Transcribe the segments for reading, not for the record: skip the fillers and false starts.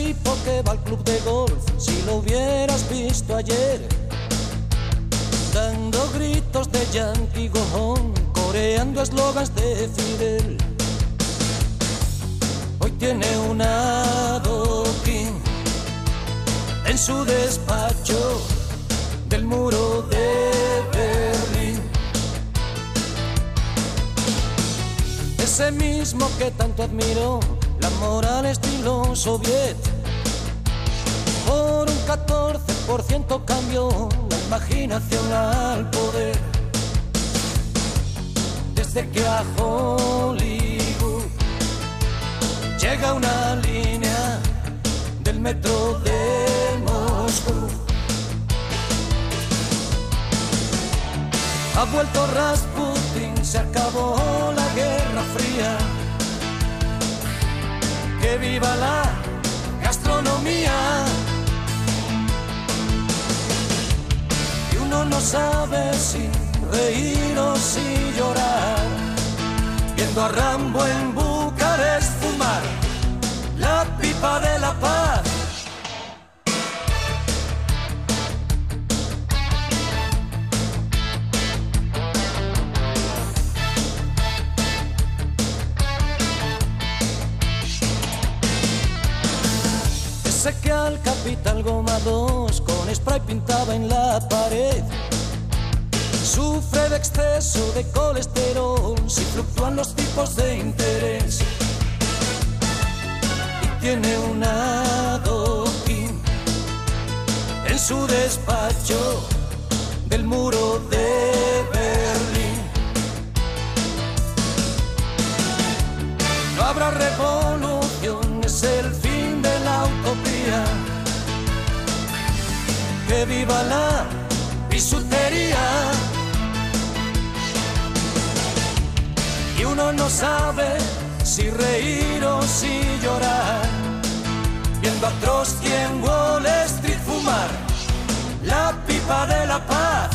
tipo que va al club de golf, si lo hubieras visto ayer, dando gritos de Yankee Go Home, coreando eslogans de Fidel. Hoy tiene un adoquín en su despacho del muro de Berlín. Ese mismo que tanto admiró la moral estilo soviet, por un 14% cambió la imaginación al poder. Desde que a Hollywood llega una línea del metro de Moscú, ha vuelto Rasputin, se acabó la Guerra Fría. ¡Que viva la gastronomía! Y uno no sabe si reír o si llorar, viendo a Rambo en Bucarest fumar la pipa de la paz. Ese que al Capital Goma 2 con spray pintaba en la pared, sufre de exceso de colesterol si fluctúan los tipos de interés. Y tiene un adoquín en su despacho del muro de Berlín. No habrá revolución, es el fin de la utopía. ¡Que viva la bisutería! Y uno no sabe si reír o si llorar, viendo a Trotsky en Wall Street fumar la pipa de la paz.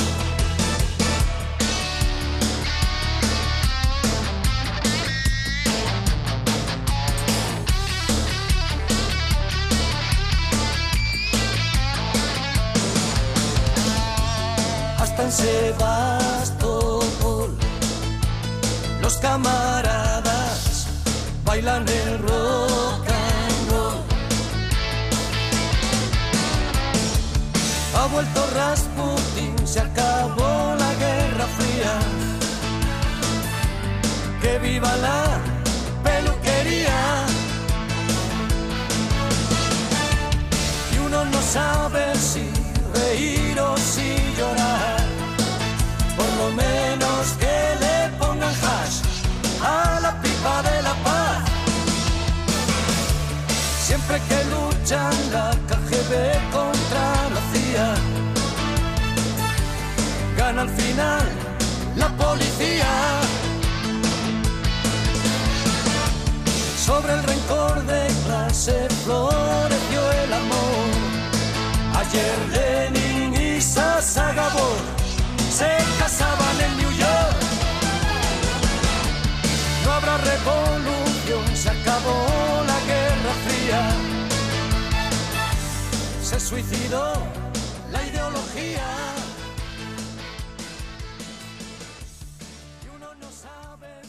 Hasta en Sebastopol los camaradas bailan el rock and roll. Ha vuelto Rasputin, se acabó la Guerra Fría. ¡Que viva la peluquería! Y uno no sabe si reír o si llorar, por lo menos que le pongan hash a la pipa de la paz. Siempre que luchan la KGB contra la CIA, gana al final la policía. Sobre el rencor de clase floreció el amor. Ayer Lenin y Sasa Gabor se casaban en New York. No habrá revolución, se acabó la Guerra Fría. Se suicidó la ideología. Y uno no sabe